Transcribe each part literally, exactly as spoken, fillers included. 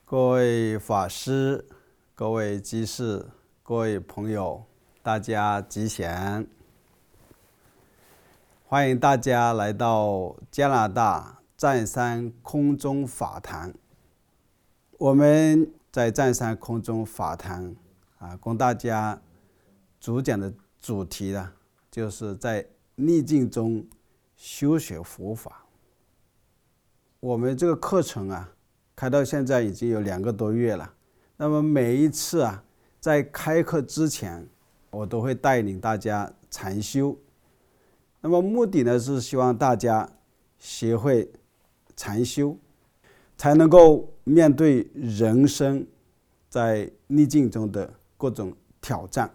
各位法师、各位居士、各位朋友，大家吉祥！欢迎大家来到加拿大湛山空中法堂。我们在湛山空中法堂啊，供大家主讲的主题呢，就是在逆境中修学佛法。我们这个课程啊，开到现在已经有两个多月了。那么每一次啊，在开课之前，我都会带领大家禅修。那么目的呢，是希望大家学会禅修，才能够面对人生在逆境中的各种挑战。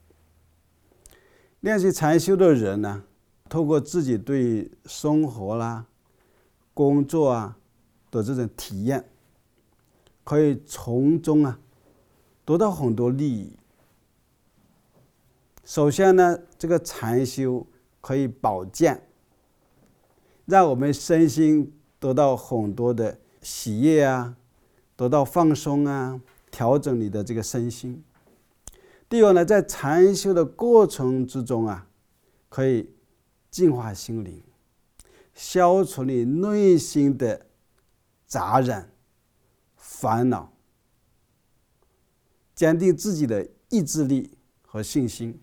练习禅修的人呢，透过自己对生活啦、工作啊的这种体验，可以从中啊得到很多利益。首先呢，这个禅修可以保健，让我们身心得到很多的喜悦啊，得到放松啊，调整你的这个身心。第二呢，在禅修的过程之中啊，可以净化心灵，消除你内心的杂染、烦恼，坚定自己的意志力和信心。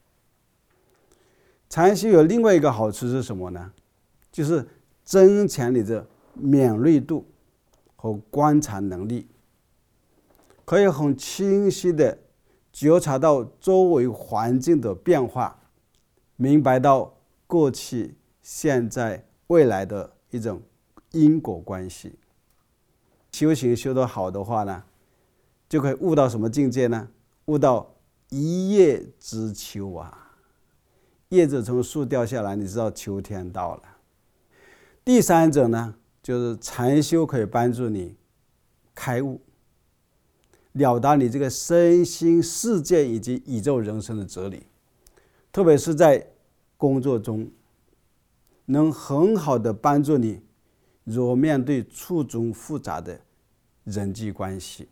禅修有另外一个好处是什么呢？就是增强你的敏锐度和观察能力，可以很清晰的觉察到周围环境的变化，明白到过去、现在、未来的一种因果关系。修行修得好的话呢，就可以悟到什么境界呢？悟到一叶知秋啊，叶子从树掉下来，你知道秋天到了。第三者呢，就是禅修可以帮助你开悟，了达你这个身心世界以及宇宙人生的哲理，特别是在工作中，能很好的帮助你如何面对错综复杂的人际关系。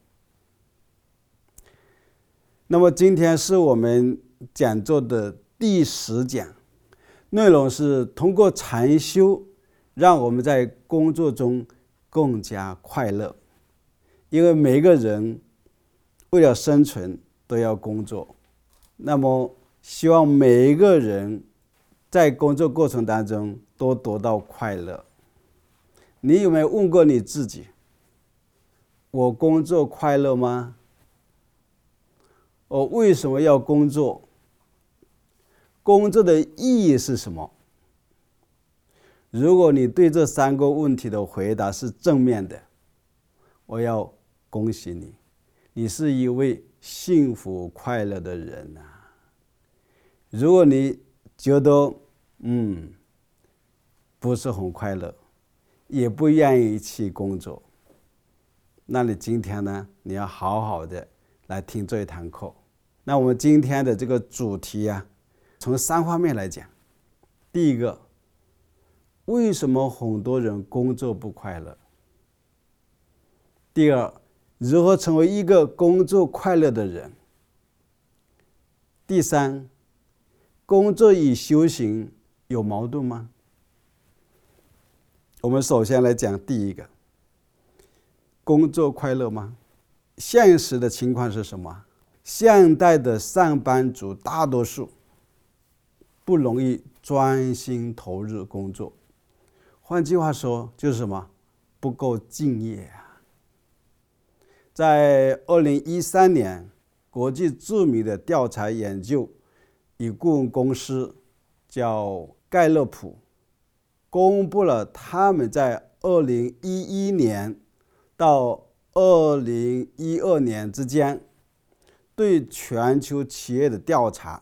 那么今天是我们讲座的第十讲，内容是通过禅修让我们在工作中更加快乐。因为每个人为了生存都要工作，那么希望每一个人在工作过程当中都得到快乐。你有没有问过你自己，我工作快乐吗？我为什么要工作？工作的意义是什么？如果你对这三个问题的回答是正面的，我要恭喜你，你是一位幸福快乐的人啊。如果你觉得嗯不是很快乐，也不愿意去工作，那你今天呢，你要好好的来听这一堂课。那我们今天的这个主题啊，从三方面来讲。第一个，为什么很多人工作不快乐？第二，如何成为一个工作快乐的人？第三，工作与修行有矛盾吗？我们首先来讲第一个，工作快乐吗？现实的情况是什么？现代的上班族大多数不容易专心投入工作，换句话说就是什么？不够敬业啊。在二零一三年，国际著名的调查研究与顾问公司叫盖勒普公布了他们在二零一一年到二零一二年之间对全球企业的调查，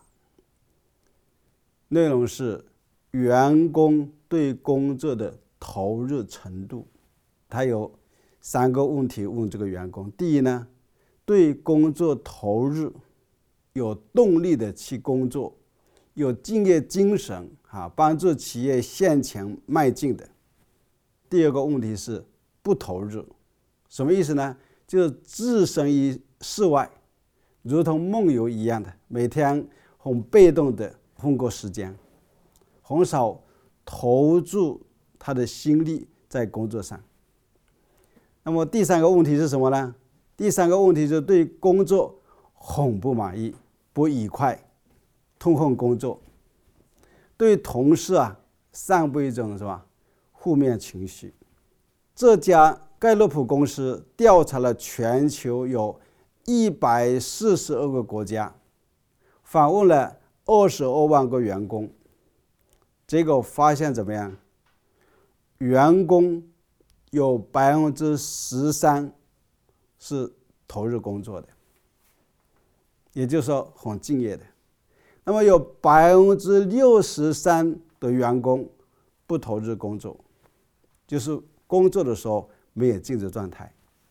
内容是员工对工作的投入程度。他有三个问题问这个员工。第一呢，对工作投入，有动力的去工作，有敬业精神啊，帮助企业向前迈进的。第二个问题是不投入，什么意思呢？ 就是置身于事外，如同梦游一样的，每天很被动的混过时间，很少投注他的心力在工作上。那么第三个问题是什么呢？第三个问题就是对工作很不满意、不愉快，痛恨工作，对同事啊散布一种什么负面情绪。这家盖洛普公司调查了全球有一百四十二个国家，访问了二十二万个员工，结果发现怎么样？员工有百分之十三是投入工作的，也就是说很敬业的。那么有百分之六十三的员工不投入工作，就是工作的时候没有静止状态。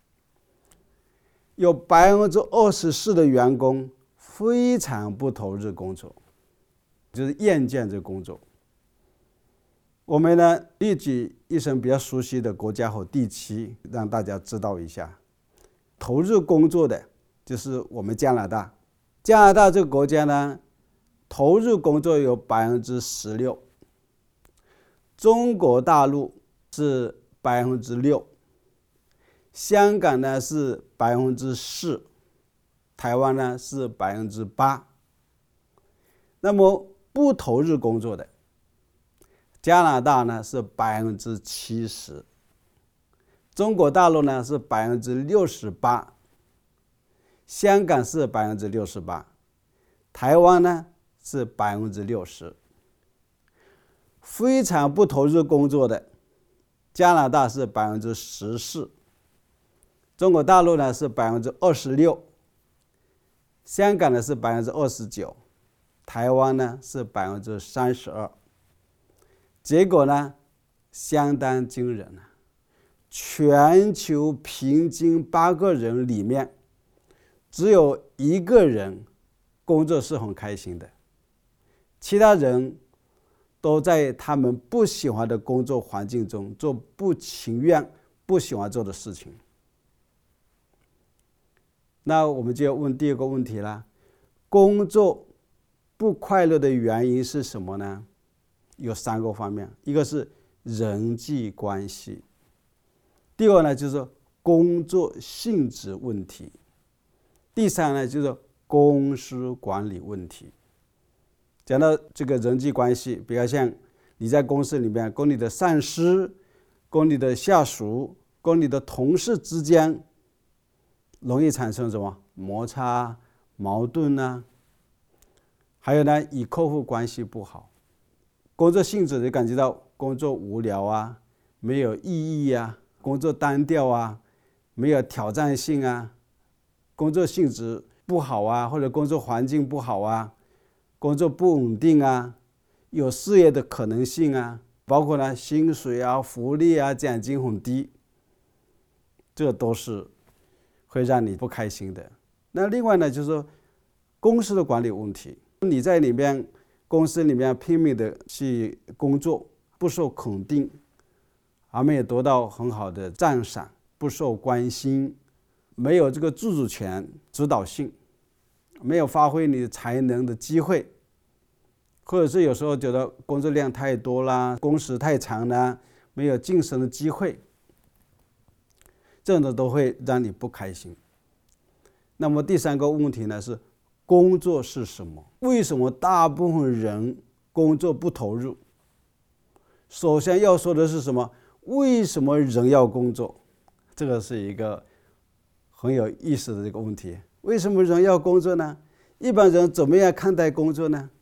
有百分之二十四的员工非常不投入工作，就是厌倦这工作。我们呢列举一些比较熟悉的国家和地区，让大家知道一下。投入工作的就是我们加拿大，加拿大这个国家呢，投入工作有百分之十六，中国大陆是百分之六，香港呢是百分之四，台湾呢是百分之八。那么不投入工作的，加拿大呢是百分之七十，中国大陆呢是百分之六十八，香港是百分之六十八，台湾呢是百分之六十。非常不投入工作的，加拿大是百分之十四，中国大陆呢是百分之二十六，香港呢是百分之二十九，台湾呢是百分之三十二。结果呢，相当惊人啊！全球平均八个人里面，只有一个人工作是很开心的，其他人都在他们不喜欢的工作环境中做不情愿、不喜欢做的事情。那我们就要问第二个问题了：工作不快乐的原因是什么呢？有三个方面，一个是人际关系，第二呢就是工作性质问题，第三呢就是公司管理问题。讲到这个人际关系，比较像你在公司里面跟你的上司、跟你的下属、跟你的同事之间，容易产生什么摩擦、矛盾啊？还有呢，与客户关系不好。工作性质就感觉到工作无聊啊，没有意义啊，工作单调啊，没有挑战性啊，工作性质不好啊，或者工作环境不好啊，工作不稳定啊，有失业的可能性啊，包括呢薪水啊、福利啊、奖金很低，这都是会让你不开心的。那另外呢，就是说公司的管理问题，你在里面公司里面拼命的去工作，不受肯定，而没有得到很好的赞赏，不受关心，没有这个自主权、指导性，没有发挥你才能的机会，或者是有时候觉得工作量太多啦，工时太长啦，没有晋升的机会，这样的都会让你不开心。那么第三个问题呢是工作是什么？为什么大部分人工作不投入？首先要说的是什么？为什么人要工作？这个是一个很有意思的这个问题。为什么人要工作呢？一般人怎么样看待工作呢？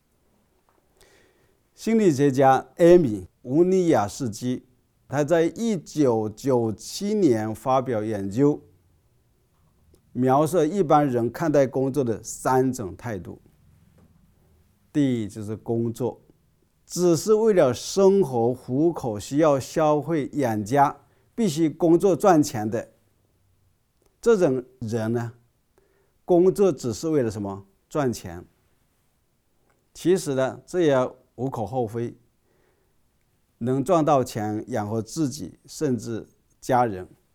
心理学家艾米·乌尼亚斯基，他在一九九七年发表研究，描述一般人看待工作的三种态度。第一就是工作只是为了生活糊口，需要消费养家，必须工作赚钱的这种人呢，工作只是为了什么？赚钱。其实呢，这也无可厚非，能赚到钱养活自己甚至家人，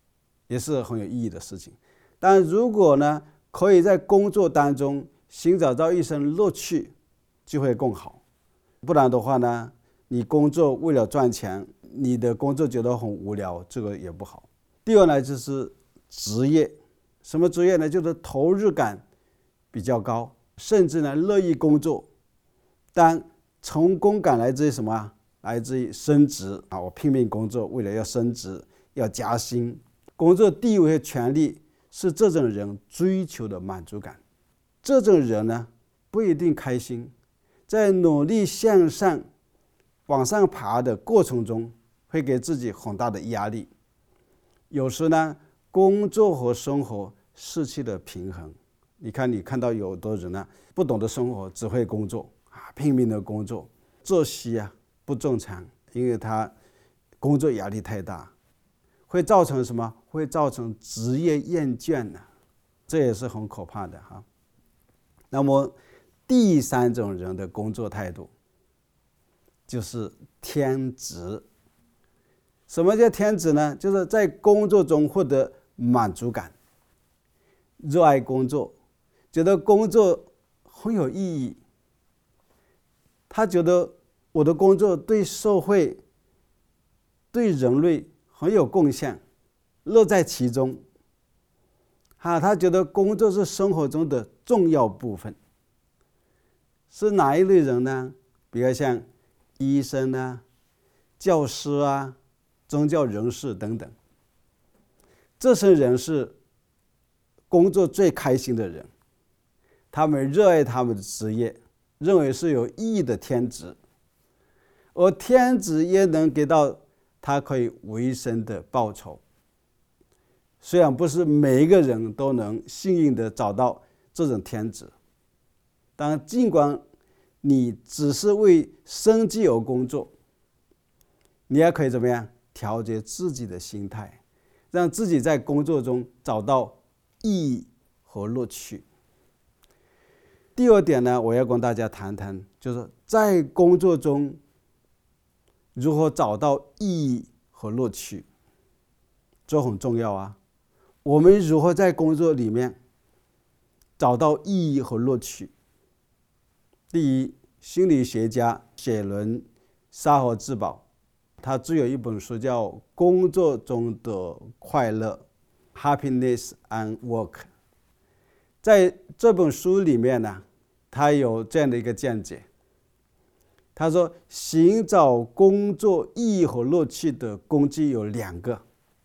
也是很有意义的事情。但如果呢，可以在工作当中寻找到一生乐趣，就会更好。不然的话呢，你工作为了赚钱，你的工作觉得很无聊，这个也不好。第二呢，就是职业。什么职业呢？就是投入感比较高，甚至呢乐意工作。但成功感来自于什么？来自于升职啊！我拼命工作，为了要升职，要加薪。工作地位和权利是这种人追求的满足感。这种人呢，不一定开心，在努力向上往上爬的过程中，会给自己很大的压力。有时呢，工作和生活失去了平衡。你看，你看到有的人呢，不懂得生活，只会工作啊，拼命的工作，作息啊不正常，因为他工作压力太大，会造成什么？会造成职业厌倦呢、啊，这也是很可怕的哈。那么第三种人的工作态度就是天职。什么叫天职呢？就是在工作中获得满足感，热爱工作，觉得工作很有意义。他觉得我的工作对社会、对人类很有贡献，乐在其中。啊，他觉得工作是生活中的重要部分。是哪一类人呢？比如像医生啊、教师啊、宗教人士等等。这些人是工作最开心的人，他们热爱他们的职业，认为是有意义的天职，而天职也能给到他可以维生的报酬。虽然不是每一个人都能幸运的找到这种天职，但尽管你只是为生计而工作，你也可以怎么样调节自己的心态，让自己在工作中找到意义和乐趣。第二点呢，我要跟大家谈谈，就是在工作中如何找到意义和乐趣，这很重要啊。我们如何在工作里面找到意义和乐趣？第一，心理学家写伦沙河志保，他只有一本书叫《工作中的快乐》 Happiness and Work。 在这本书里面呢，他有这样的一个见解，他说寻找工作意义和乐趣的工具有两个。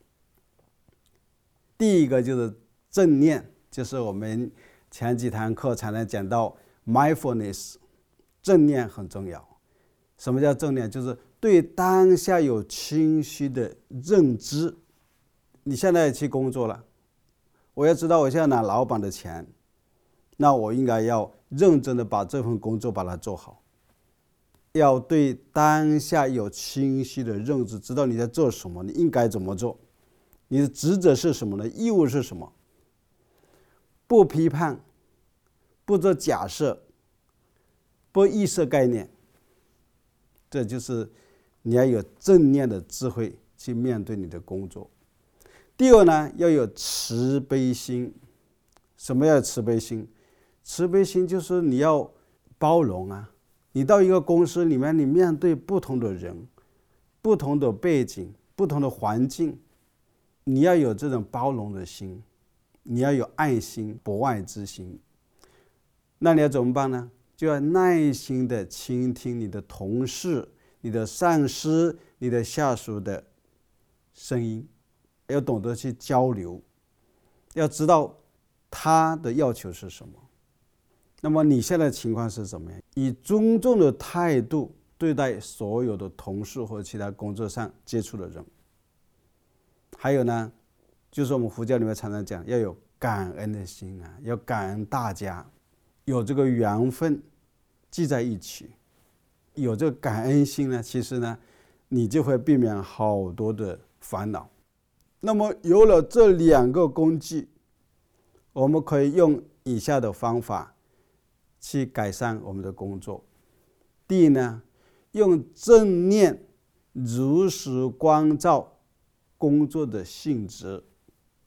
第一个就是正念，就是我们前几堂课常常讲到 mindfulness， 正念很重要。什么叫正念？就是对当下有清晰的认知。你现在去工作了，我要知道我现在拿老板的钱，那我应该要认真的把这份工作把它做好，要对当下有清晰的认知，知道你在做什么，你应该怎么做，你的职责是什么呢？义务是什么？不批判，不做假设，不预设概念，这就是你要有正念的智慧去面对你的工作。第二呢，要有慈悲心。什么叫慈悲心？慈悲心就是你要包容啊。你到一个公司里面，你面对不同的人、不同的背景、不同的环境，你要有这种包容的心，你要有爱心、博爱之心。那你要怎么办呢？就要耐心的倾听你的同事、你的上司、你的下属的声音，要懂得去交流，要知道他的要求是什么。那么你现在的情况是怎么样？以尊重的态度对待所有的同事和其他工作上接触的人。还有呢，就是我们佛教里面常常讲要有感恩的心啊，要感恩大家，有这个缘分聚在一起，有这个感恩心呢，其实呢，你就会避免好多的烦恼。那么有了这两个工具，我们可以用以下的方法去改善我们的工作。第一呢，用正念如实关照工作的性质。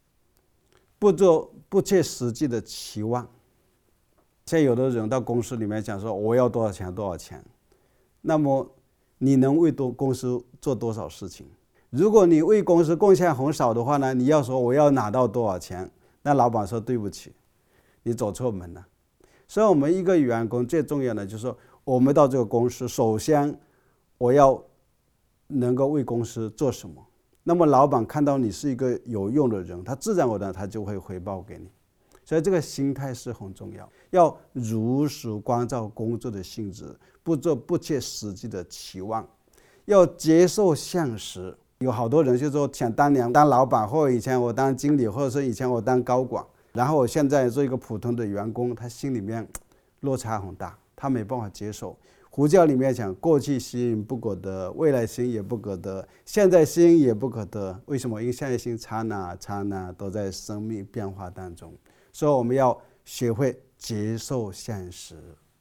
不做不切实际的期望。像有的人到公司里面讲说我要多少钱多少钱，那么你能为多公司做多少事情？如果你为公司贡献很少的话呢，你要说我要拿到多少钱，那老板说对不起，你走错门了。所以我们一个员工最重要的就是说，我们到这个公司，首先我要能够为公司做什么。那么老板看到你是一个有用的人，他自然而然他就会回报给你。所以这个心态是很重要，要如实关照工作的性质，不做不切实际的期望，要接受现实。有好多人就说想当年当老板，或者以前我当经理，或者是以前我当高管，然后我现在做一个普通的员工，他心里面落差很大，他没办法接受。佛教里面讲，过去心不可得，未来心也不可得，现在心也不可得。为什么？因为现在心刹那刹那都在生命变化当中，所以我们要学会接受现实。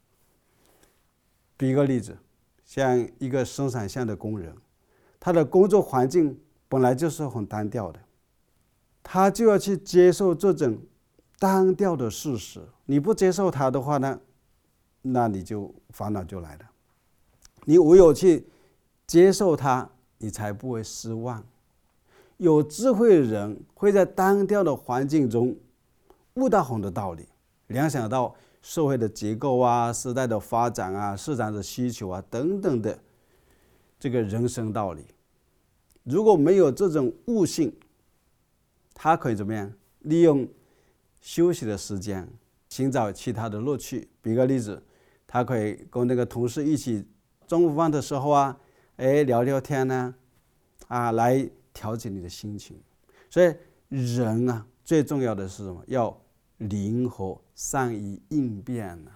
比一个例子，像一个生产线的工人，他的工作环境本来就是很单调的，他就要去接受这种单调的事实。你不接受它的话呢，那你就烦恼就来了。你唯有去接受它，你才不会失望。有智慧的人会在单调的环境中悟到很多道理，联想到社会的结构啊、时代的发展啊、市场的需求啊等等的这个人生道理。如果没有这种悟性，他可以怎么样？利用休息的时间寻找其他的乐趣。比个例子，他可以跟那个同事一起中午饭的时候啊，哎聊聊天呢、啊，啊来调节你的心情。所以人啊，最重要的是什么？要灵活，善于应变啊。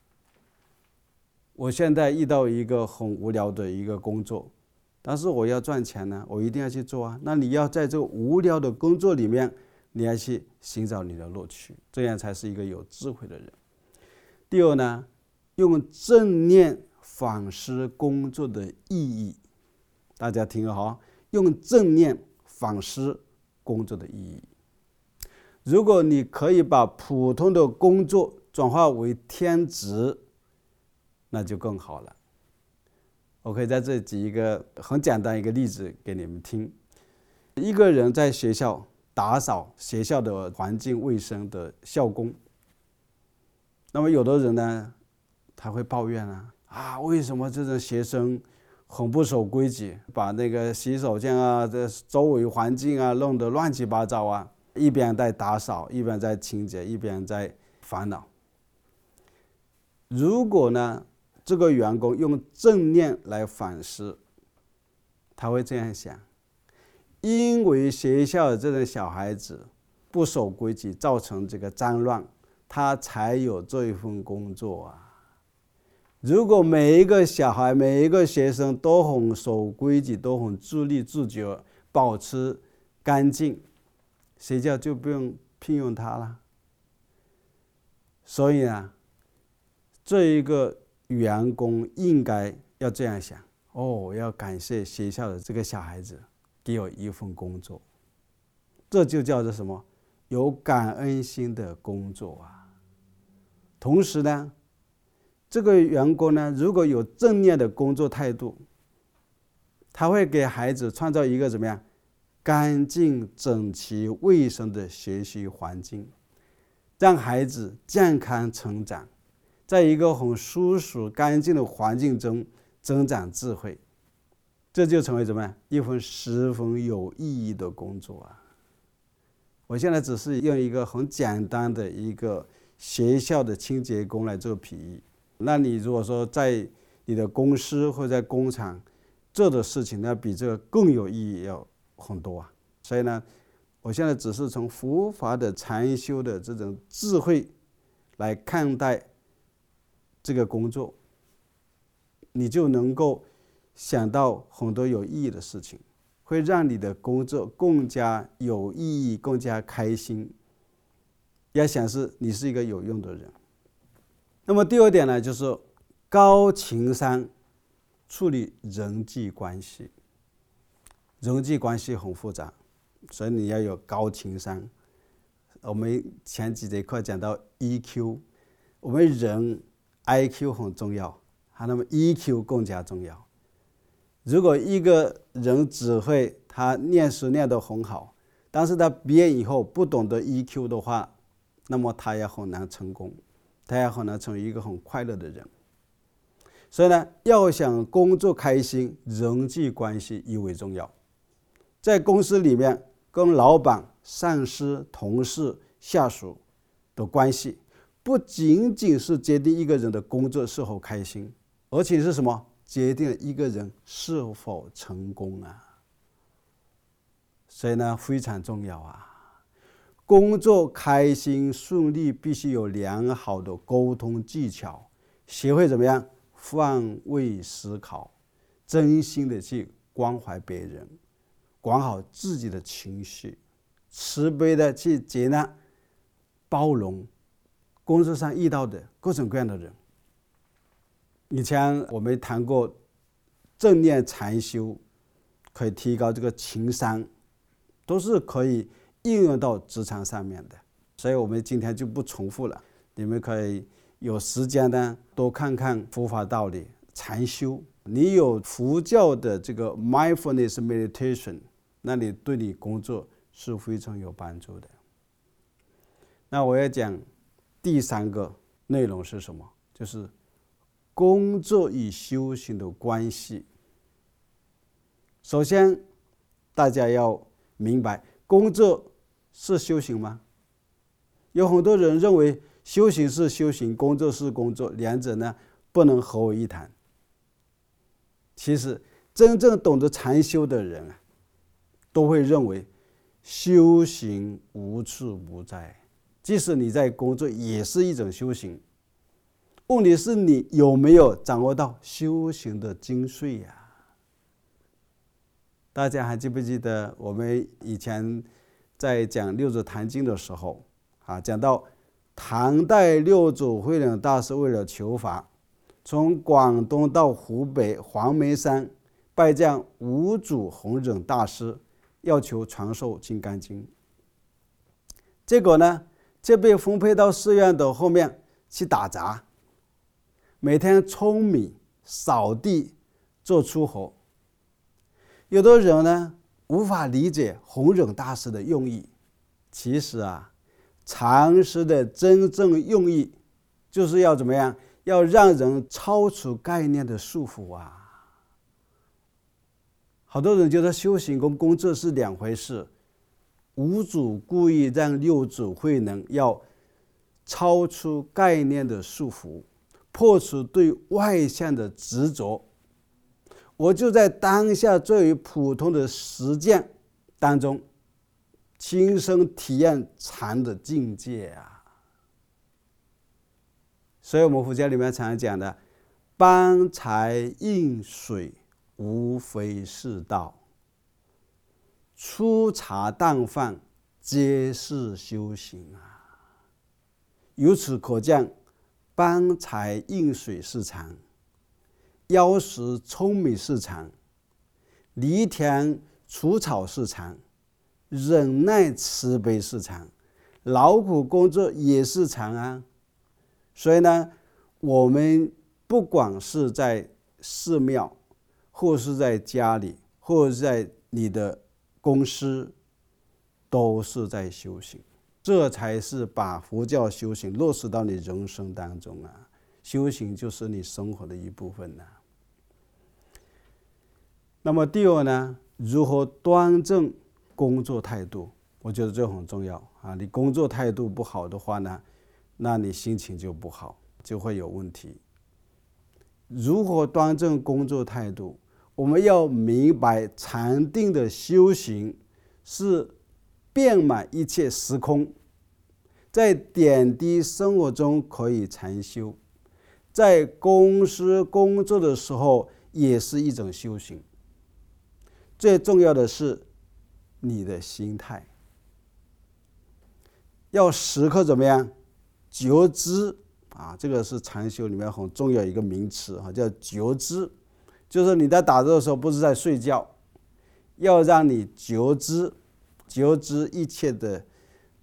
我现在遇到一个很无聊的一个工作，但是我要赚钱呢，我一定要去做啊。那你要在这个无聊的工作里面，你要去寻找你的乐趣，这样才是一个有智慧的人。第二呢，用正念反思工作的意义。大家听好，用正念反思工作的意义。如果你可以把普通的工作转化为天职，那就更好了。我可以在这里举一个很简单一个例子给你们听。一个人在学校打扫学校的环境卫生的校工，那么有的人呢，他会抱怨啊，啊，为什么这种学生很不守规矩，把那个洗手间啊、这周围环境啊弄得乱七八糟啊，一边在打扫，一边在清洁，一边在烦恼。如果呢，这个员工用正念来反思，他会这样想：因为学校的这种小孩子不守规矩，造成这个脏乱，他才有这一份工作啊。如果每一个小孩、每一个学生都很守规矩，都很自律自觉，保持干净，学校就不用聘用他了。所以啊，这一个员工应该要这样想：哦，我要感谢学校的这个小孩子给我一份工作，这就叫做什么？有感恩心的工作啊。同时呢，这个员工呢，如果有正念的工作态度，他会给孩子创造一个怎么样干净、整齐、卫生的学习环境，让孩子健康成长，在一个很舒适、干净的环境中增长智慧，这就成为怎么样一份十分有意义的工作啊！我现在只是用一个很简单的一个学校的清洁工来做比喻。那你如果说在你的公司或在工厂做的事情，那比这个更有意义要很多啊。所以呢，我现在只是从佛法的禅修的这种智慧来看待这个工作，你就能够想到很多有意义的事情，会让你的工作更加有意义，更加开心。要想是你是一个有用的人。那么第二点呢，就是高情商处理人际关系。人际关系很复杂，所以你要有高情商。 我们前几节课讲到 E Q， 我们人 I Q 很重要，那么 E Q 更加重要。如果一个人只会他念书念得很好，但是他毕业以后不懂得 E Q 的话，那么他也很难成功，他也很难成为一个很快乐的人。所以呢，要想工作开心，人际关系尤为重要。在公司里面，跟老板、上司、同事、下属的关系，不仅仅是决定一个人的工作是否开心，而且是什么？决定一个人是否成功啊！所以呢，非常重要啊！工作开心顺利，必须有良好的沟通技巧，学会怎么样换位思考，真心的去关怀别人，管好自己的情绪，慈悲的去接纳、包容工作上遇到的各种各样的人。以前我们谈过正念禅修可以提高这个情商，都是可以应用到职场上面的，所以我们今天就不重复了。你们可以有时间呢多看看佛法道理、禅修，你有佛教的这个 mindfulness meditation， 那你对你工作是非常有帮助的。那我要讲第三个内容是什么？就是工作与修行的关系。首先大家要明白，工作是修行吗？有很多人认为修行是修行，工作是工作，两者呢不能合为一谈。其实真正懂得禅修的人啊，都会认为修行无处不在，即使你在工作也是一种修行。问题是你有没有掌握到修行的精髓呀？大家还记不记得我们以前在讲六祖坛经的时候啊，讲到唐代六祖慧能大师为了求法，从广东到湖北黄梅山拜见五祖弘忍大师，要求传授金刚经。结果呢，就被分配到寺院的后面去打杂，每天舂米、扫地、做粗活。有的人呢无法理解弘忍大师的用意，其实啊，禅师的真正用意就是要怎么样？要让人超出概念的束缚啊！好多人觉得修行跟工作是两回事。五祖故意让六祖慧能要超出概念的束缚，破除对外向的执着。我就在当下最普通的实践当中，亲身体验禅的境界啊！所以我们佛教里面常讲的搬柴引水无非是道，粗茶淡饭皆是修行啊！由此可见，搬柴引水是禅，腰食舂米是禅，犁田除草是禅，忍耐慈悲是禅，劳苦工作也是禅啊！所以呢，我们不管是在寺庙，或是在家里，或是在你的公司，都是在修行。这才是把佛教修行落实到你人生当中啊！修行就是你生活的一部分啊。那么第二呢，如何端正工作态度？我觉得这很重要啊！你工作态度不好的话呢，那你心情就不好，就会有问题。如何端正工作态度？我们要明白禅定的修行是遍满一切时空，在点滴生活中可以禅修，在公司工作的时候也是一种修行。最重要的是你的心态，要时刻怎么样觉知啊？这个是禅修里面很重要一个名词啊，叫觉知。就是你在打坐的时候不是在睡觉，要让你觉知觉知一切的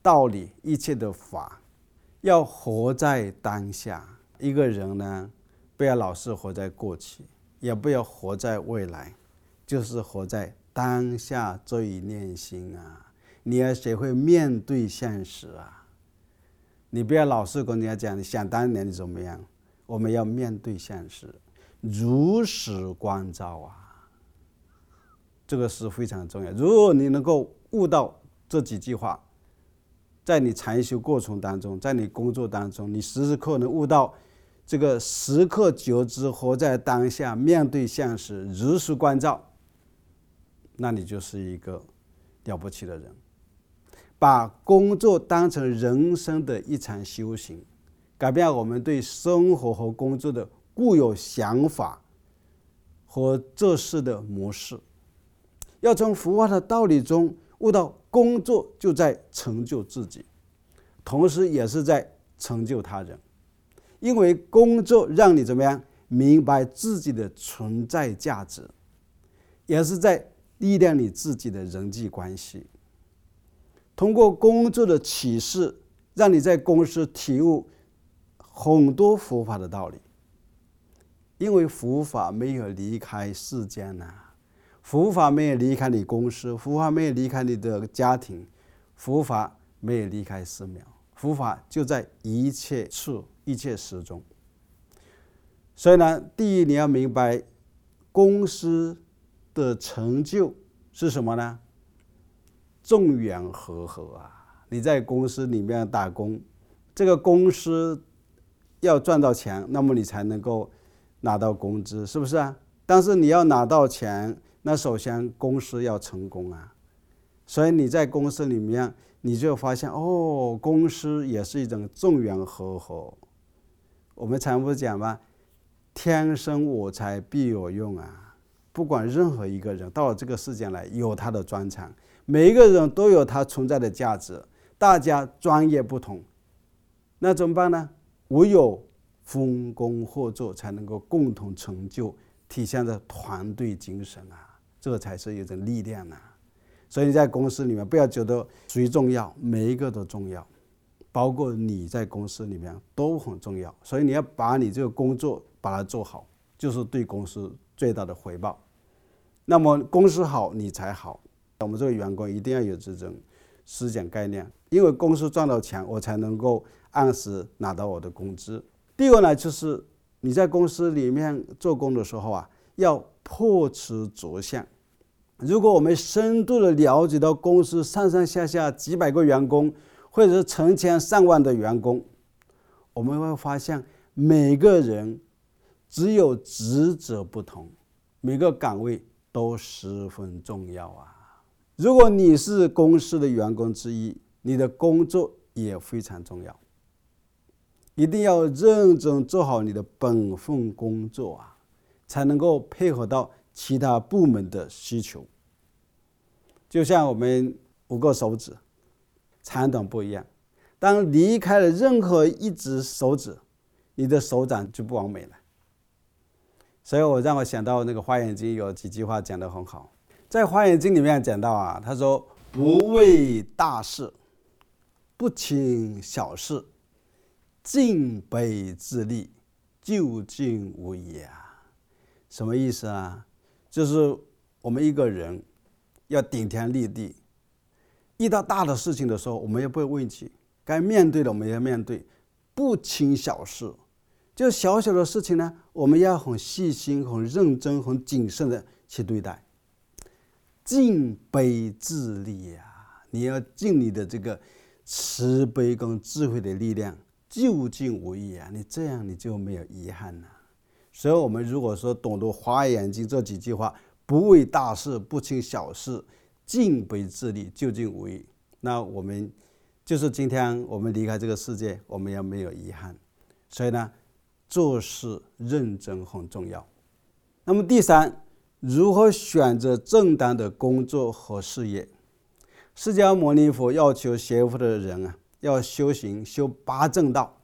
道理，一切的法，要活在当下。一个人呢，不要老是活在过去，也不要活在未来，就是活在当下这一念心啊。你要学会面对现实啊！你不要老是跟人家讲你想当年你怎么样，我们要面对现实，如实关照啊！这个是非常重要。如果你能够悟到这几句话，在你禅修过程当中，在你工作当中，你时时刻能悟到这个时刻觉知，活在当下，面对现实，如实关照，那你就是一个了不起的人。把工作当成人生的一场修行，改变我们对生活和工作的固有想法和做事的模式，要从佛法的道理中悟到工作就在成就自己，同时也是在成就他人。因为工作让你怎么样明白自己的存在价值，也是在力量你自己的人际关系。通过工作的启示，让你在公司体悟很多佛法的道理。因为佛法没有离开世间啊，佛法没有离开你公司，佛法没有离开你的家庭，佛法没有离开寺庙，佛法就在一切处一切时中。所以呢，第一你要明白公司的成就是什么呢？众缘和合啊！你在公司里面打工，这个公司要赚到钱，那么你才能够拿到工资，是不是啊？但是你要拿到钱，那首先公司要成功啊。所以你在公司里面，你就发现哦，公司也是一种众缘和合。我们常不讲吗？天生我材必有用啊！不管任何一个人到了这个世界来，有他的专长。每一个人都有他存在的价值，大家专业不同，那怎么办呢？唯有分工合作，才能够共同成就，体现着团队精神啊，这才是一种力量啊。所以你在公司里面不要觉得谁重要，每一个都重要，包括你在公司里面都很重要。所以你要把你这个工作把它做好，就是对公司最大的回报。那么公司好，你才好。我们这个员工一定要有这种思想概念，因为公司赚到钱，我才能够按时拿到我的工资。第二呢，就是你在公司里面做工的时候啊，要破除着相。如果我们深度的了解到公司上上下下几百个员工，或者是成千上万的员工，我们会发现每个人只有职责不同，每个岗位都十分重要啊。如果你是公司的员工之一，你的工作也非常重要，一定要认真做好你的本分工作啊，才能够配合到其他部门的需求。就像我们五个手指长短不一样，当离开了任何一只手指，你的手掌就不完美了。所以我让我想到那个《华严经》有几句话讲得很好。在《华严经》里面讲到啊，他说不为大事，不轻小事，尽悲自利，究竟无疑啊。什么意思啊？就是我们一个人要顶天立地，遇到大的事情的时候，我们也不会畏惧，该面对的我们要面对，不轻小事。就小小的事情呢，我们要很细心、很认真、很谨慎的去对待。尽悲自利啊，你要尽你的这个慈悲跟智慧的力量，究竟无疑啊，你这样你就没有遗憾了。所以我们如果说懂得《华严经》这几句话，不为大事，不轻小事，尽悲自利，究竟无疑，那我们就是今天我们离开这个世界，我们也没有遗憾。所以呢，做事认真很重要。那么第三，如何选择正当的工作和事业？释迦牟尼佛要求学佛的人啊，要修行修八正道，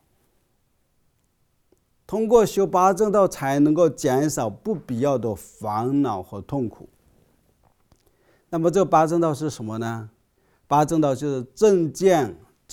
通过修八正道才能够减少不必要的烦恼和痛苦。那么这八正道是什么呢？八正道就是正见、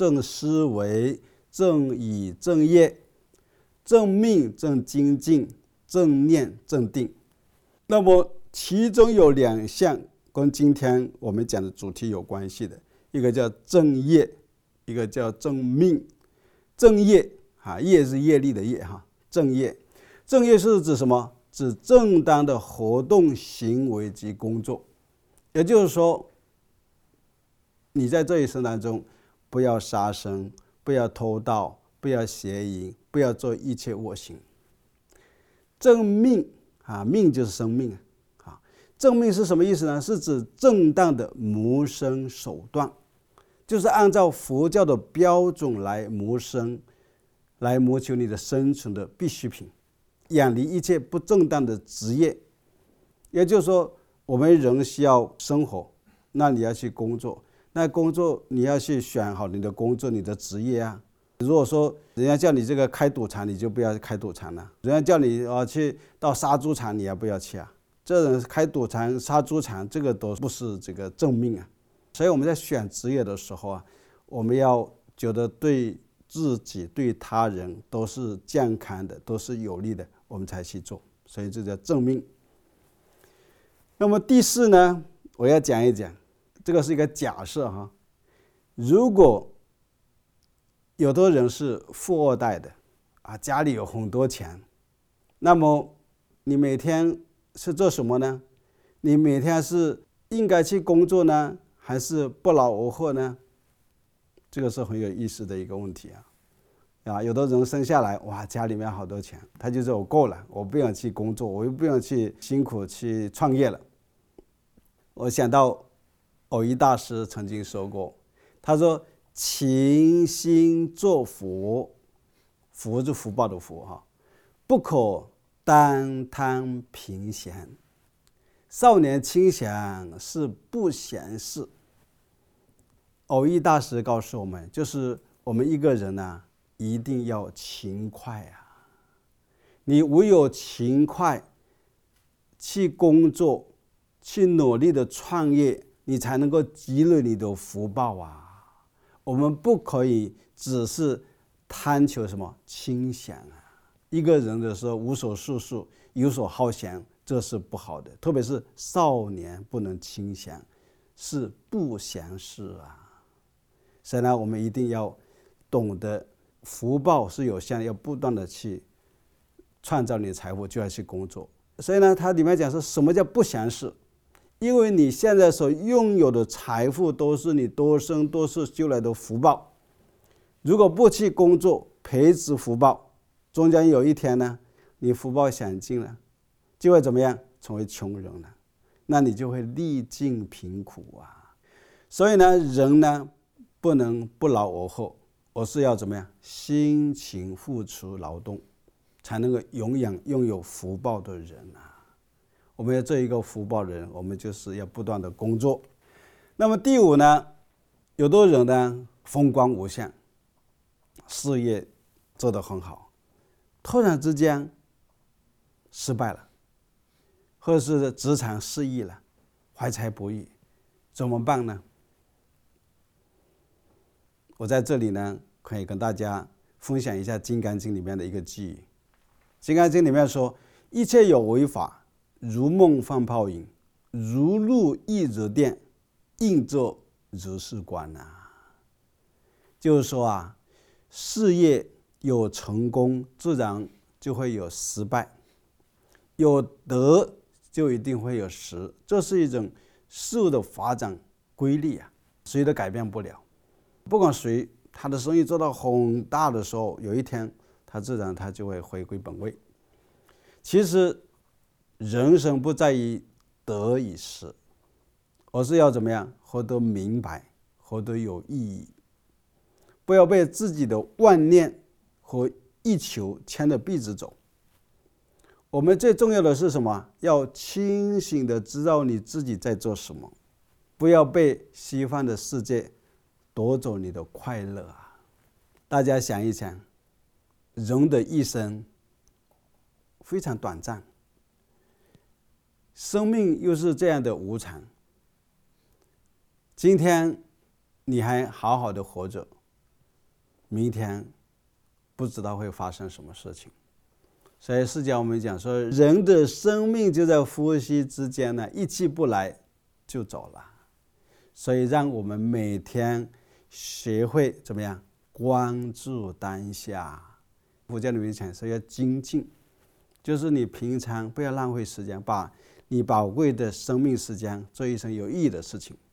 正思维、正语、正业、正命、正精进、正念、正定。那么其中有两项跟今天我们讲的主题有关系的，一个叫正业，一个叫正命。正业啊，业是业力的业哈，正业。正业是指什么？指正当的活动、行为及工作。也就是说，你在这一生当中，不要杀生，不要偷盗，不要邪淫，不要做一切恶行。正命啊，命就是生命啊。正命是什么意思呢？是指正当的谋生手段，就是按照佛教的标准来谋生，来谋求你的生存的必需品，远离一切不正当的职业。也就是说，我们人需要生活，那你要去工作，那工作你要去选好你的工作，你的职业啊。如果说人家叫你这个开赌场，你就不要开赌场了；人家叫你啊去到杀猪场，你也不要去啊。这种开赌场、杀猪场，这个都不是这个正命啊。所以我们在选职业的时候啊，我们要觉得对自己、对他人都是健康的，都是有利的，我们才去做。所以这叫正命。那么第四呢，我要讲一讲，这个是一个假设哈。如果有的人是富二代的啊，家里有很多钱，那么你每天是做什么呢？你每天是应该去工作呢，还是不劳而获呢？这个是很有意思的一个问题啊。啊，有的人生下来，哇，家里面好多钱，他就说我够了，我不想去工作，我又不想去辛苦去创业了。我想到偶一大师曾经说过，他说勤心做佛，福是福报的福哈，不可单贪贫闲。少年轻闲是不闲事。偶一大师告诉我们，就是我们一个人呢、啊，一定要勤快啊！你唯有勤快去工作，去努力的创业，你才能够积累你的福报啊！我们不可以只是贪求什么清闲啊！一个人的时候无所事事，游手好闲，这是不好的。特别是少年不能清闲，是不闲事啊！所以呢，我们一定要懂得福报是有限，要不断的去创造你的财富，就要去工作。所以呢，它里面讲是什么叫不闲事？因为你现在所拥有的财富都是你多生多世修来的福报，如果不去工作培植福报，终将有一天呢，你福报享尽了，就会怎么样？成为穷人了，那你就会历尽贫苦啊！所以呢，人呢不能不劳而获，而是要怎么样？辛勤付出劳动，才能够永远拥有福报的人啊！我们要做一个福报的人，我们就是要不断的工作。那么第五呢，有的人呢风光无限，事业做得很好，突然之间失败了，或者是职场失意了，怀才不遇，怎么办呢？我在这里呢，可以跟大家分享一下《金刚经》里面的一个句语。《金刚经》里面说：“一切有为法，如梦幻泡影，如露亦如电，应作如是观啊。”就是说啊，事业有成功，自然就会有失败；有得，就一定会有失。这是一种事物的发展规律啊，谁都改变不了。不管谁，他的生意做到很大的时候，有一天他自然他就会回归本位。其实人生不在于得与失，而是要怎么样活得明白，活得有意义，不要被自己的妄念和欲求牵着鼻子走。我们最重要的是什么？要清醒的知道你自己在做什么，不要被西方的世界夺走你的快乐啊！大家想一想，人的一生非常短暂，生命又是这样的无常。今天你还好好的活着， 明天不知道会发生什么事情。所以释迦我们讲说，人的生命就在呼吸之间呢，一气不来就走了。所以让我们每天学会怎么样关注当下。佛教里面讲说要精进，就是你平常不要浪费时间，把你宝贵的生命时间做一些有意义的事情。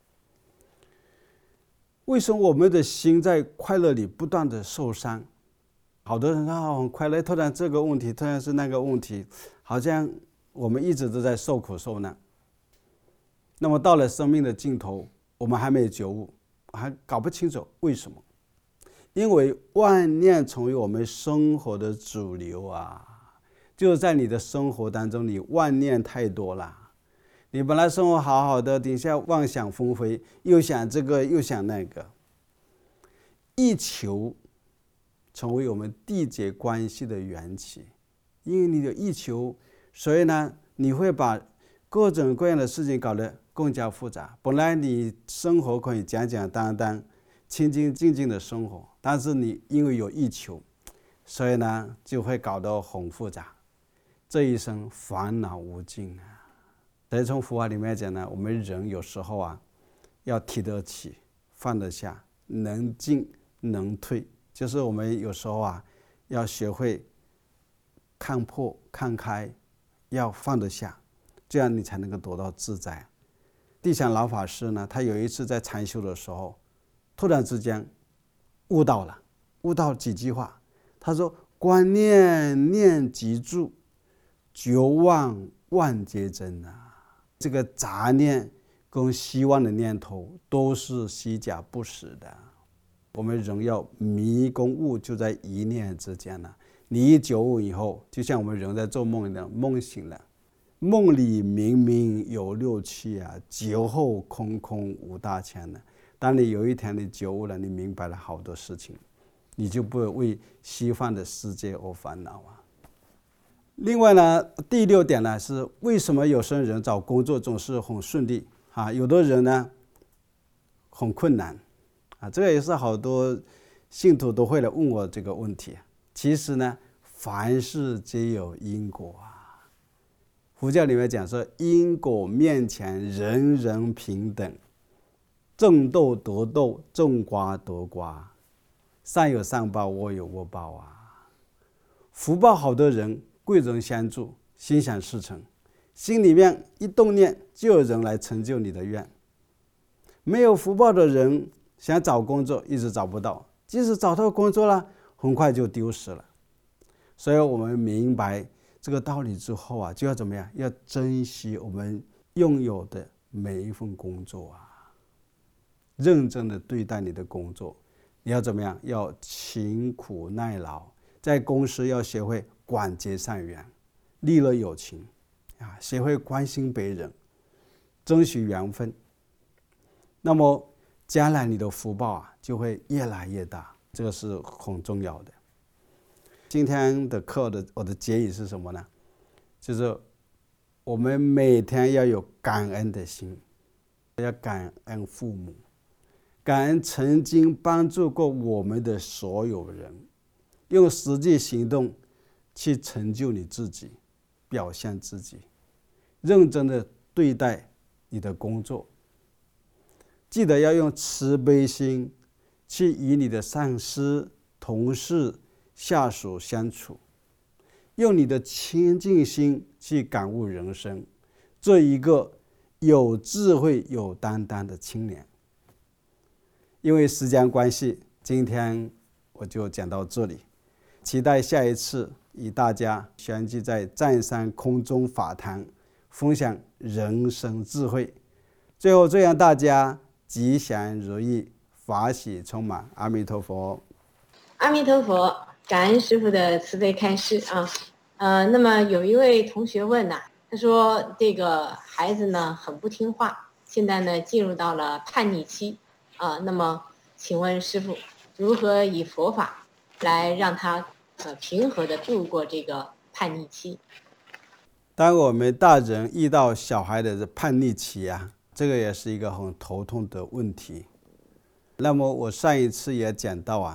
为什么我们的心在快乐里不断的受伤？好多人说很快乐，突然这个问题，突然是那个问题，好像我们一直都在受苦受难。那么到了生命的尽头，我们还没有觉悟，还搞不清楚为什么。因为妄念成为我们生活的主流啊，就是在你的生活当中，你妄念太多了。你本来生活好好的，底下妄想纷飞，又想这个又想那个，一求成为我们缔结关系的缘起。因为你的一求，所以呢，你会把各种各样的事情搞得更加复杂。本来你生活可以简简单单、清清静静的生活，但是你因为有意求，所以呢就会搞得很复杂。这一生烦恼无尽啊！所以从佛法里面讲呢，我们人有时候啊，要提得起，放得下，能进能退，就是我们有时候啊，要学会看破看开，要放得下，这样你才能够得到自在。地想老法师呢，他有一次在禅修的时候，突然之间悟到了，悟到几句话。他说：“观念念即住，觉望万皆真啊。”这个杂念跟希望的念头都是虚假不实的。我们人要迷跟悟就在一念之间了。你一觉悟以后，就像我们人在做梦一样，梦醒了，梦里明明有六趣啊，觉后空空无大千呢。当你有一天你觉悟了，你明白了好多事情，你就不会为虚幻的世界而烦恼啊。另外呢，第六点呢是为什么有些人找工作总是很顺利啊，有的人呢很困难啊，这个也是好多信徒都会来问我这个问题。其实呢，凡事皆有因果啊。佛教里面讲说，因果面前人人平等，种豆得豆，种瓜得瓜，善有善报，恶有恶报啊。福报好的人，贵人相助，心想事成，心里面一动念，就有人来成就你的愿。没有福报的人，想找工作一直找不到，即使找到工作了，很快就丢失了。所以我们明白这个道理之后啊，就要怎么样？要珍惜我们拥有的每一份工作啊，认真的对待你的工作。你要怎么样？要勤苦耐劳，在公司要学会广结善缘，利乐有情啊，学会关心别人，珍惜缘分。那么将来你的福报啊，就会越来越大，这个是很重要的。今天的课的我的结语是什么呢？就是我们每天要有感恩的心，要感恩父母，感恩曾经帮助过我们的所有人，用实际行动去成就你自己，表现自己，认真的对待你的工作。记得要用慈悲心去与你的上司、同事、下属相处，用你的清净心去感悟人生，做一个有智慧、有担当的青年。因为时间关系，今天我就讲到这里，期待下一次与大家相聚在湛山空中法堂，分享人生智慧。最后祝愿大家吉祥如意，法喜充满。阿弥陀佛。 阿弥陀佛，感恩师父的慈悲开示啊。呃，那么有一位同学问呐、啊，他说这个孩子呢很不听话，现在呢进入到了叛逆期啊。那么请问师父，如何以佛法来让他呃平和的度过这个叛逆期？ 当我们大人遇到小孩的叛逆期啊，这个也是一个很头痛的问题。那么我上一次也讲到啊，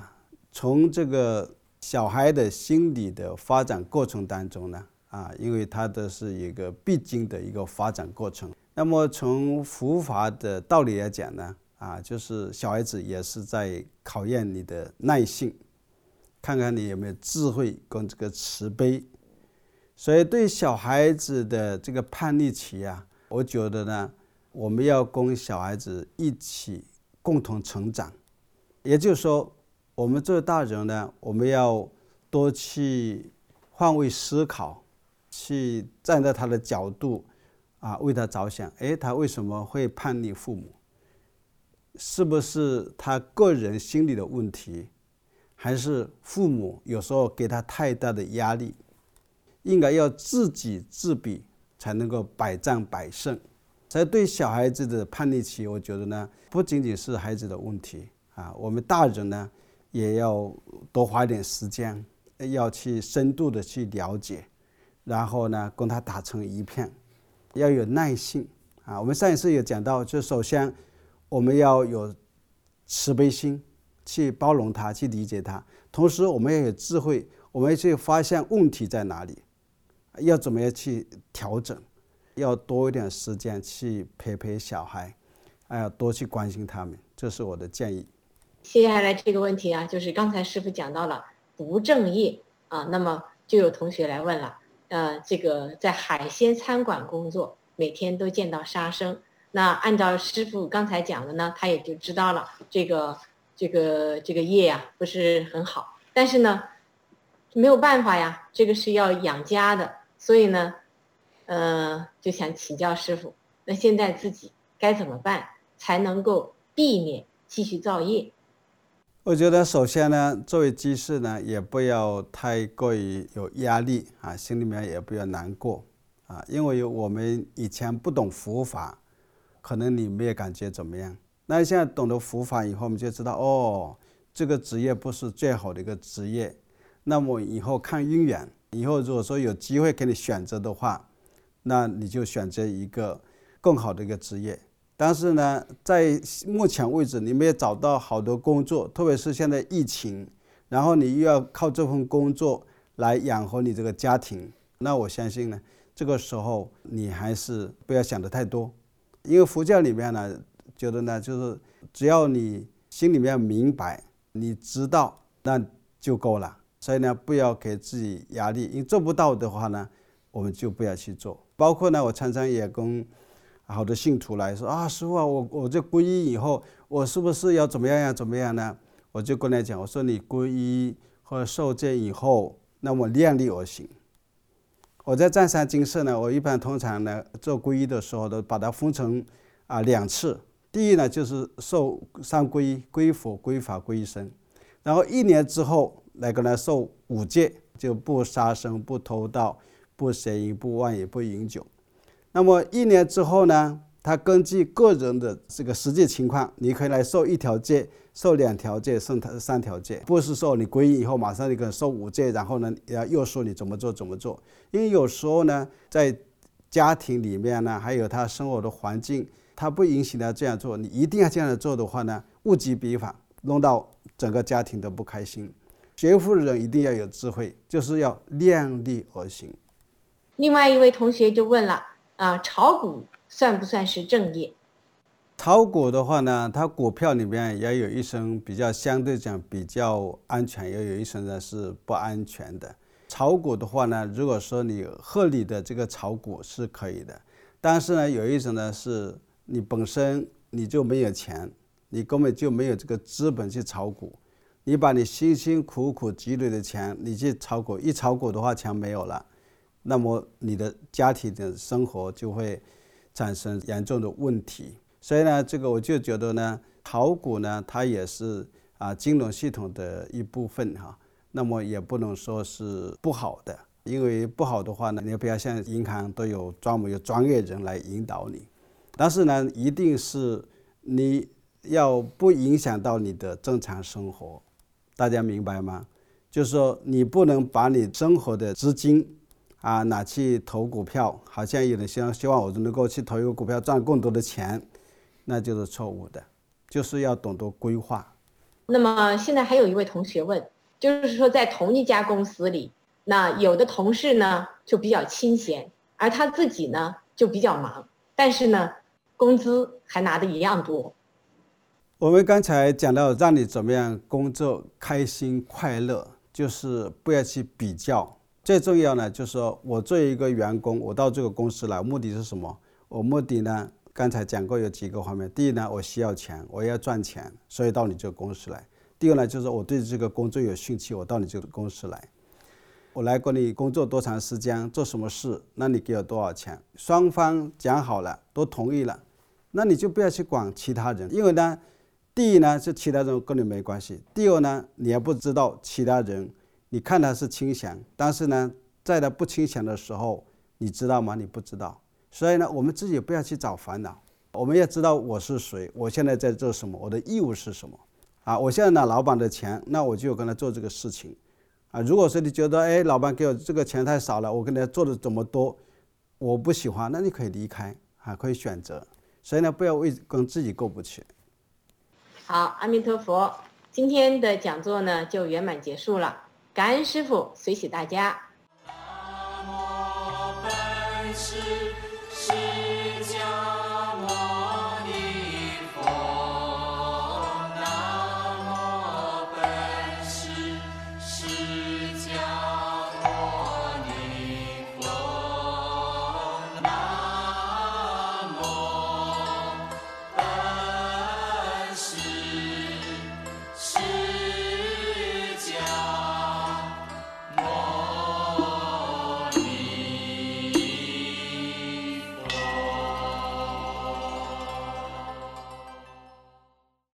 从这个小孩的心理的发展过程当中呢，啊，因为它的是一个必经的一个发展过程。那么从佛法的道理来讲呢，啊，就是小孩子也是在考验你的耐性，看看你有没有智慧跟这个慈悲。所以对小孩子的这个叛逆期啊，我觉得呢，我们要跟小孩子一起共同成长。也就是说，我们作为大人呢，我们要多去换位思考，去站在他的角度啊，为他着想。诶，他为什么会叛逆父母？是不是他个人心理的问题，还是父母有时候给他太大的压力？应该要知己知彼，才能够百战百胜。所以对小孩子的叛逆期，我觉得呢，不仅仅是孩子的问题啊，我们大人呢也要多花一点时间，要去深度的去了解，然后呢跟他打成一片，要有耐性啊。我们上一次也讲到，就首先我们要有慈悲心，去包容他，去理解他，同时我们要有智慧，我们要去发现问题在哪里，要怎么样去调整，要多一点时间去陪陪小孩，还要多去关心他们，这是我的建议。 接下来这个问题啊，就是刚才师父讲到了不正业啊，那么就有同学来问了，呃，这个在海鲜餐馆工作，每天都见到杀生，那按照师父刚才讲的呢，他也就知道了这个这个这个业呀、啊、不是很好，但是呢没有办法呀，这个是要养家的，所以呢，呃，就想请教师父，那现在自己该怎么办才能够避免继续造业？ 我觉得首先呢，作为居士呢，也不要太过于有压力啊，心里面也不要难过啊，因为我们以前不懂佛法，可能你没有感觉怎么样。那现在懂得佛法以后，我们就知道哦，这个职业不是最好的一个职业。那么以后看因缘，以后如果说有机会给你选择的话，那你就选择一个更好的一个职业。但是呢，在目前为止，你没有找到好的工作，特别是现在疫情，然后你又要靠这份工作来养活你这个家庭，那我相信呢，这个时候你还是不要想得太多，因为佛教里面呢，觉得呢，就是只要你心里面明白，你知道，那就够了。所以呢，不要给自己压力，因为做不到的话呢，我们就不要去做。包括呢，我常常也跟好的信徒来说啊，师父啊，我我这皈依以后，我是不是要怎么样呀？怎么样呢？我就跟他讲，我说你皈依或者受戒以后，那么量力而行。我在藏山精舍呢，我一般通常呢做皈依的时候，都把它分成啊两次。第一呢，就是受三皈依，皈佛、皈法、皈僧，然后一年之后来跟他受五戒，就不杀生、不偷盗、不邪淫、不妄语、不饮酒。那么一年之后呢，他根据个人的这个实际情况，你可以来受一条戒，受两条戒，受三条戒，不是说你皈依以后马上你可以受五戒，然后呢又说你怎么做怎么做。因为有时候呢，在家庭里面呢，还有他生活的环境，他不允许他这样做，你一定要这样做的话呢，物极必反，弄到整个家庭都不开心。学佛的人一定要有智慧，就是要量力而行。 另外一位同学就问了啊，炒股算不算是正业？ 炒股的话呢，它股票里面也有一层比较相对讲比较安全，也有一层呢是不安全的。炒股的话呢，如果说你合理的这个炒股是可以的，但是呢，有一种呢是你本身你就没有钱，你根本就没有这个资本去炒股，你把你辛辛苦苦积累的钱，你去炒股，一炒股的话钱没有了，那么你的家庭的生活就会产生严重的问题。所以呢，这个我就觉得呢，炒股呢，它也是啊金融系统的一部分哈。那么也不能说是不好的，因为不好的话呢，你不要像银行都有专门有专业人来引导你。但是呢，一定是你要不影响到你的正常生活，大家明白吗？就是说你不能把你生活的资金啊拿去投股票，好像有人希望希望我能够去投一个股票赚更多的钱，那就是错误的。就是要懂得规划那么现在还有一位同学问，就是说在同一家公司里，那有的同事呢就比较清闲，而他自己呢就比较忙，但是呢工资还拿的一样多。 我们刚才讲到让你怎么样工作开心快乐，就是不要去比较。最重要呢，就是说我作为一个员工，我到这个公司来，目的是什么？我目的呢，刚才讲过有几个方面。第一呢，我需要钱，我要赚钱，所以到你这个公司来。第二呢，就是我对这个工作有兴趣，我到你这个公司来。我来跟你工作多长时间，做什么事，那你给我多少钱？双方讲好了，都同意了，那你就不要去管其他人，因为呢，第一呢是其他人跟你没关系，第二呢你也不知道其他人，你看他是清闲，但是呢在他不清闲的时候，你知道吗？你不知道。所以呢我们自己不要去找烦恼，我们要知道我是谁，我现在在做什么，我的义务是什么啊？我现在拿老板的钱，那我就跟他做这个事情啊。如果说你觉得哎老板给我这个钱太少了，我跟他做的这么多我不喜欢，那你可以离开啊，可以选择。所以呢不要为跟自己过不去。 好，阿弥陀佛，今天的讲座呢就圆满结束了，感恩师父随喜大家。 南无本师释迦